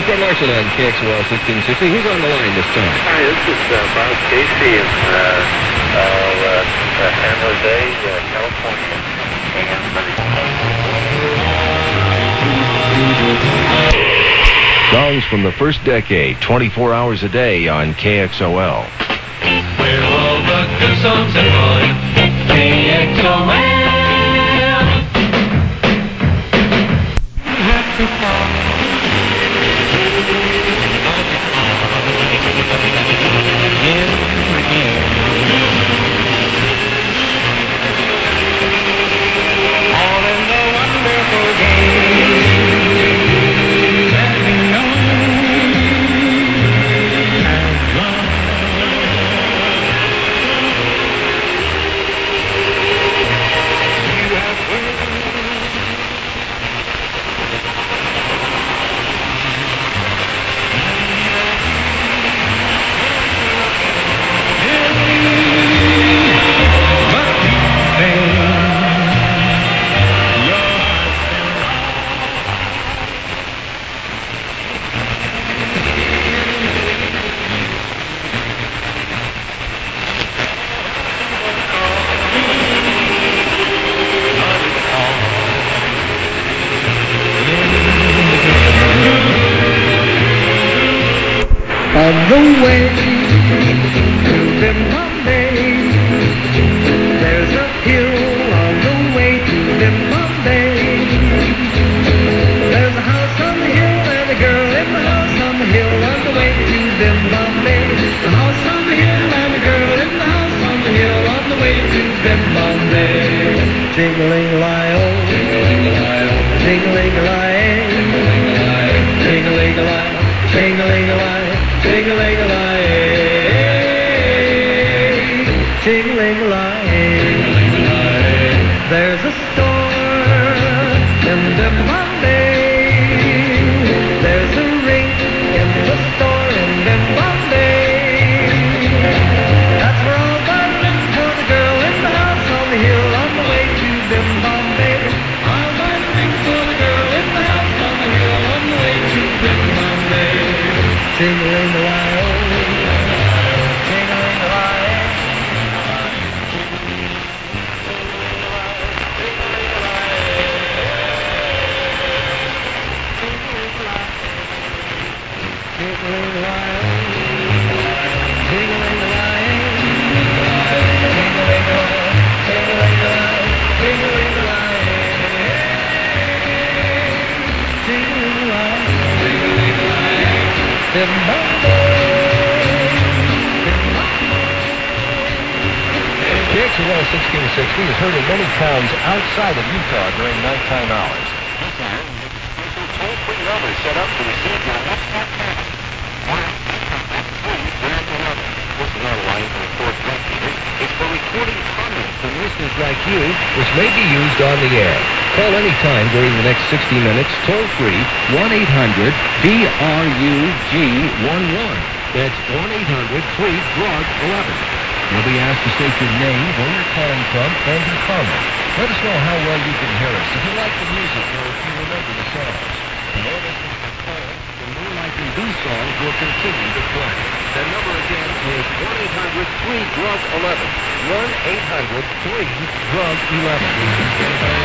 Fred Larson on KXOL 1660. Who's on the line this time? Hi, this is Bob Casey in San Jose, California. Songs from the first decade, 24 hours a day on KXOL. Where all the good songs are going, KXOL. All in the wonderful game that we know as love. You have won. But you say your heart's been On the way to Zimbabwe, there's a hill on the way to Zimbabwe. There's a house on the hill and a girl in the house on the hill on the way to Zimbabwe. A house on the hill and a girl in the house on the hill on the way to Zimbabwe. Jingling-lie-oh, jingling-lie-oh, jingling-lie-eh, jingling-lie, jingling-lie, jingling-lie-eh, jingling-lie-eh. There's a store in Zimbabwe. There's a ring in the store in Zimbabwe. That's where I'll buy the ring for the girl in the house on the hill on the way to Zimbabwe. I'll buy the ring for the girl in the house on the hill on the way to Zimbabwe. Jingling-a-lie-oh, jingling-a-lie-eh. KXOL 1660 is heard in many towns outside of Utah during nighttime hours. This hour, we have a special toll-free number set up to receive your WhatsApp message. 1-800-3-11. This is not a line for record messages. It's for recording comments From listeners like you, which may be used on the air. Call anytime during the next 60 minutes, toll free, 1-800-DRUG-11. That's 1-800-FREE-DRUG-11. You'll be asked to state your name, where you're calling from, and your comment. Let us know how well you can hear us, if you like the music, or if you remember the songs. The more listeners can call, the more likely these songs will continue to play. The number again is 1-800-FREE-DRUG-11. 1-800-FREE-DRUG-11.